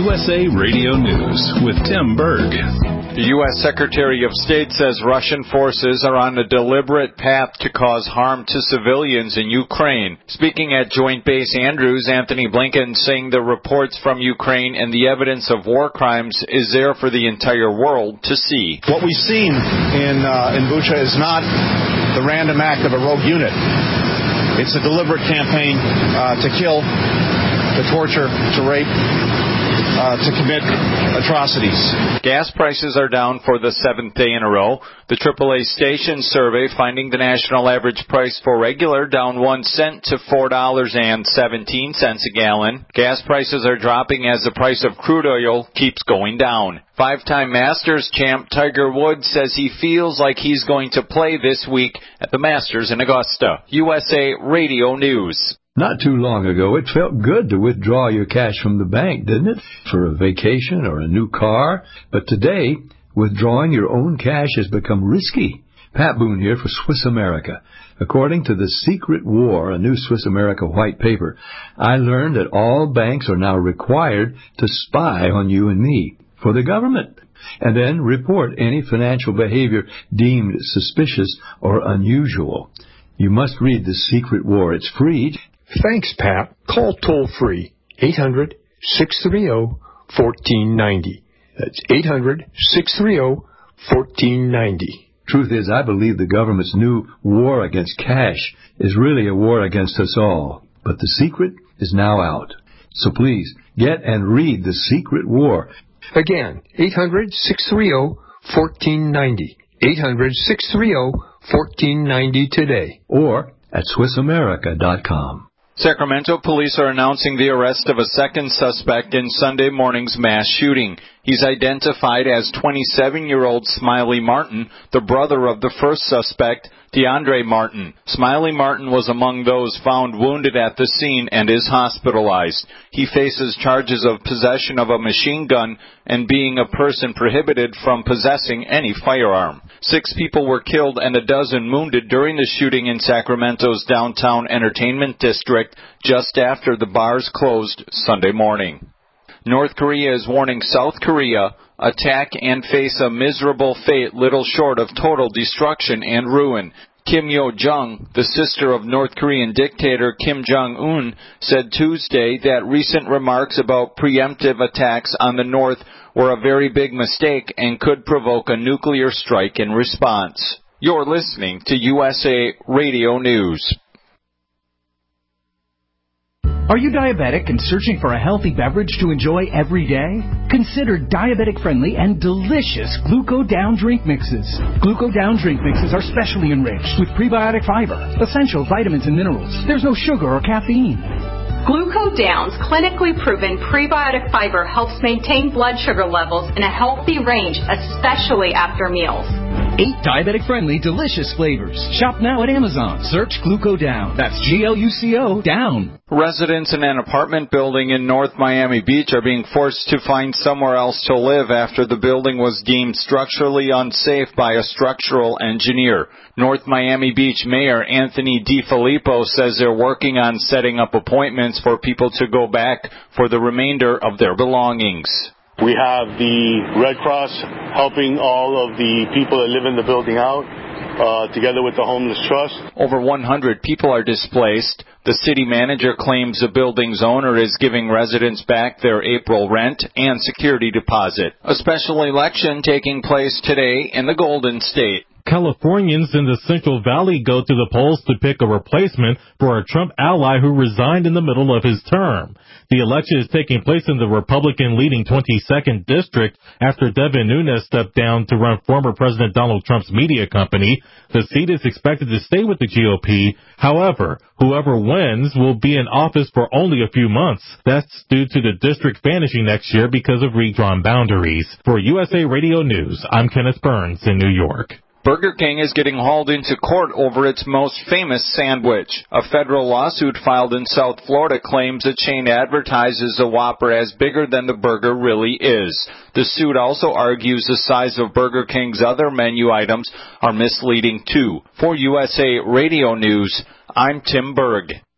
USA Radio News with Tim Berg. The U.S. Secretary of State says Russian forces are on a deliberate path to cause harm to civilians in Ukraine. Speaking at Joint Base Andrews, Anthony Blinken saying the reports from Ukraine and the evidence of war crimes is there for the entire world to see. What we've seen in Bucha is not the random act of a rogue unit. It's a deliberate campaign to kill, to torture, to rape, to commit atrocities. Gas prices are down for the seventh day in a row. The AAA station survey finding the national average price for regular down 1 cent to $4.17 a gallon. Gas prices are dropping as the price of crude oil keeps going down. Five-time Masters champ Tiger Woods says he feels like he's going to play this week at the Masters in Augusta. USA Radio News. Not too long ago, it felt good to withdraw your cash from the bank, didn't it? For a vacation or a new car. But today, withdrawing your own cash has become risky. Pat Boone here for Swiss America. According to The Secret War, a new Swiss America white paper, I learned that all banks are now required to spy on you and me for the government, and then report any financial behavior deemed suspicious or unusual. You must read The Secret War. It's free. Thanks, Pat. Call toll-free 800-630-1490. That's 800-630-1490. Truth is, I believe the government's new war against cash is really a war against us all. But the secret is now out. So please, get and read The Secret War. Again, 800-630-1490. 800-630-1490 today. Or at SwissAmerica.com. Sacramento police are announcing the arrest of a second suspect in Sunday morning's mass shooting. He's identified as 27-year-old Smiley Martin, the brother of the first suspect, DeAndre Martin. Smiley Martin was among those found wounded at the scene and is hospitalized. He faces charges of possession of a machine gun and being a person prohibited from possessing any firearm. 6 people were killed and a dozen wounded during the shooting in Sacramento's downtown entertainment district just after the bars closed Sunday morning. North Korea is warning South Korea attack and face a miserable fate little short of total destruction and ruin. Kim Yo-jong, the sister of North Korean dictator Kim Jong-un, said Tuesday that recent remarks about preemptive attacks on the North were a very big mistake and could provoke a nuclear strike in response. You're listening to USA Radio News. Are you diabetic and searching for a healthy beverage to enjoy every day? Consider diabetic-friendly and delicious Gluco Down drink mixes. Gluco Down drink mixes are specially enriched with prebiotic fiber, essential vitamins and minerals. There's no sugar or caffeine. Gluco Down's clinically proven prebiotic fiber helps maintain blood sugar levels in a healthy range, especially after meals. 8 diabetic-friendly, delicious flavors. Shop now at Amazon. Search Gluco Down. That's Gluco Down. Residents in an apartment building in North Miami Beach are being forced to find somewhere else to live after the building was deemed structurally unsafe by a structural engineer. North Miami Beach Mayor Anthony DiFilippo says they're working on setting up appointments for people to go back for the remainder of their belongings. We have the Red Cross helping all of the people that live in the building out, together with the Homeless Trust. Over 100 people are displaced. The city manager claims the building's owner is giving residents back their April rent and security deposit. A special election taking place today in the Golden State. Californians in the Central Valley go to the polls to pick a replacement for a Trump ally who resigned in the middle of his term. The election is taking place in the Republican-leading 22nd District after Devin Nunes stepped down to run former President Donald Trump's media company. The seat is expected to stay with the GOP. However, whoever wins will be in office for only a few months. That's due to the district vanishing next year because of redrawn boundaries. For USA Radio News, I'm Kenneth Burns in New York. Burger King is getting hauled into court over its most famous sandwich. A federal lawsuit filed in South Florida claims the chain advertises the Whopper as bigger than the burger really is. The suit also argues the size of Burger King's other menu items are misleading too. For USA Radio News, I'm Tim Berg.